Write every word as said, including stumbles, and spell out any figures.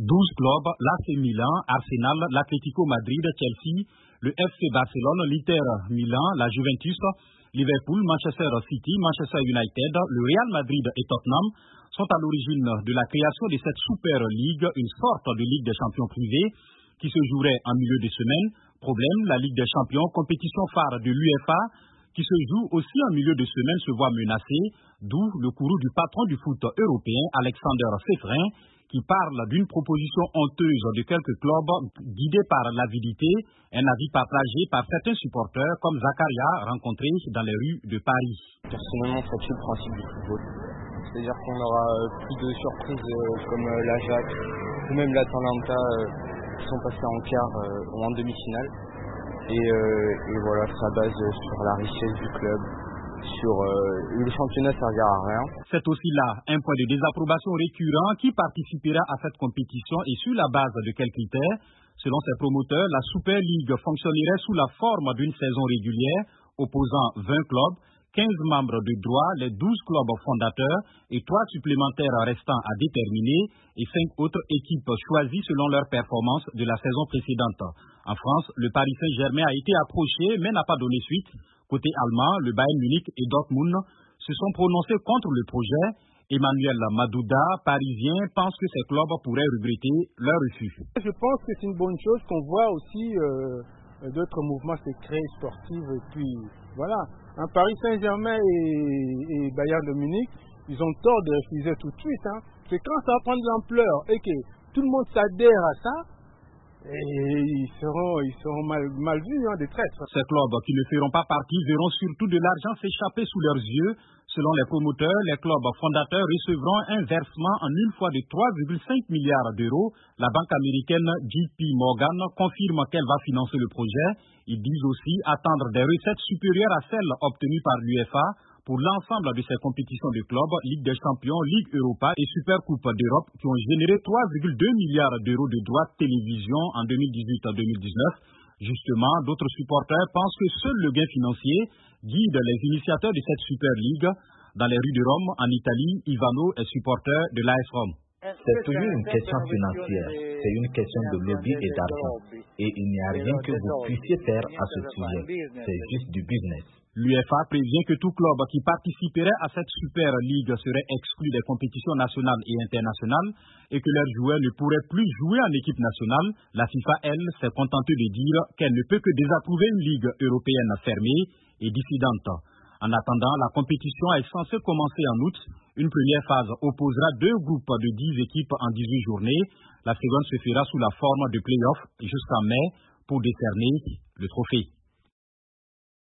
douze clubs, l'A C Milan, Arsenal, l'Atlético Madrid, Chelsea, le F C Barcelone, l'Inter Milan, la Juventus, Liverpool, Manchester City, Manchester United, le Real Madrid et Tottenham sont à l'origine de la création de cette Super League, une sorte de Ligue des champions privée qui se jouerait en milieu de semaine. Problème, la Ligue des champions, compétition phare de l'UEFA, qui se joue aussi en milieu de semaine, se voit menacée, d'où le courroux du patron du foot européen, Alexander Seferin, qui parle d'une proposition honteuse de quelques clubs guidés par l'avidité, un avis partagé par certains supporters comme Zakaria, rencontré dans les rues de Paris. Personnellement, ça tue le principe du football. C'est-à-dire qu'on aura plus de surprises comme l'Ajax ou même l'Atalanta qui sont passés en quart ou en demi-finale. Et, euh, et voilà, ça base sur la richesse du club. Sur euh, le championnat, ça servira à rien. C'est aussi là un point de désapprobation récurrent qui participera à cette compétition et sur la base de quels critères. Selon ses promoteurs, la Super League fonctionnerait sous la forme d'une saison régulière opposant vingt clubs, quinze membres de droit, les douze clubs fondateurs et trois supplémentaires restants à déterminer et cinq autres équipes choisies selon leur performance de la saison précédente. En France, le Paris Saint-Germain a été approché mais n'a pas donné suite. Côté allemand, le Bayern Munich et Dortmund se sont prononcés contre le projet. Emmanuel Madouda, parisien, pense que ces clubs pourraient regretter leur refus. Je pense que c'est une bonne chose qu'on voit aussi euh, d'autres mouvements se créer sportifs. Et puis voilà, un Paris Saint-Germain et, et Bayern de Munich, ils ont tort de refuser tout de suite. Hein. C'est quand ça va prendre de l'ampleur et que tout le monde s'adhère à ça. Et ils seront, ils seront mal, mal vus, hein, des traîtres. Ces clubs qui ne feront pas partie verront surtout de l'argent s'échapper sous leurs yeux. Selon les promoteurs, les clubs fondateurs recevront un versement en une fois de trois virgule cinq milliards d'euros. La banque américaine J P Morgan confirme qu'elle va financer le projet. Ils disent aussi attendre des recettes supérieures à celles obtenues par l'UEFA pour l'ensemble de ces compétitions de clubs, Ligue des champions, Ligue Europa et Supercoupe d'Europe qui ont généré trois virgule deux milliards d'euros de droits de télévision en deux mille dix-huit à deux mille dix-neuf. Justement, d'autres supporters pensent que seul le gain financier guide les initiateurs de cette Super League. Dans les rues de Rome, en Italie, Ivano est supporter de l'A S Rome. C'est toujours une question financière, c'est une question de lobby et d'argent. Et il n'y a rien que vous puissiez faire à ce sujet, c'est juste du business. L'UEFA prévient que tout club qui participerait à cette Super League serait exclu des compétitions nationales et internationales et que leurs joueurs ne pourraient plus jouer en équipe nationale. La FIFA, elle, s'est contentée de dire qu'elle ne peut que désapprouver une ligue européenne fermée et dissidente. En attendant, la compétition est censée commencer en août. Une première phase opposera deux groupes de dix équipes en dix-huit journées. La seconde se fera sous la forme de play-off jusqu'en mai pour décerner le trophée.